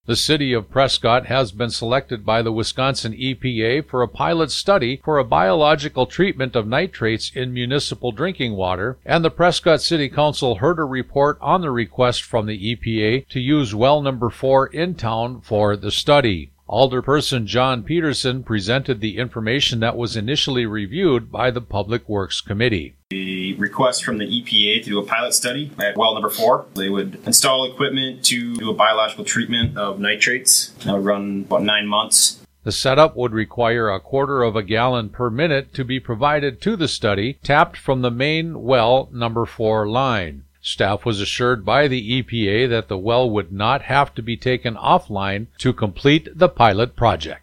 The city of Prescott has been selected by the Wisconsin EPA for a pilot study for a biological treatment of nitrates in municipal drinking water, and the Prescott City Council heard a report on the request from the EPA to use well number 4 in town for the study. Alderperson John Peterson presented the information that was initially reviewed by the Public Works Committee. The request from the EPA to do a pilot study at well number 4. They would install equipment to do a biological treatment of nitrates. That would run about 9 months. The setup would require a quarter of a gallon per minute to be provided to the study, tapped from the main well number 4 line. Staff was assured by the EPA that the well would not have to be taken offline to complete the pilot project.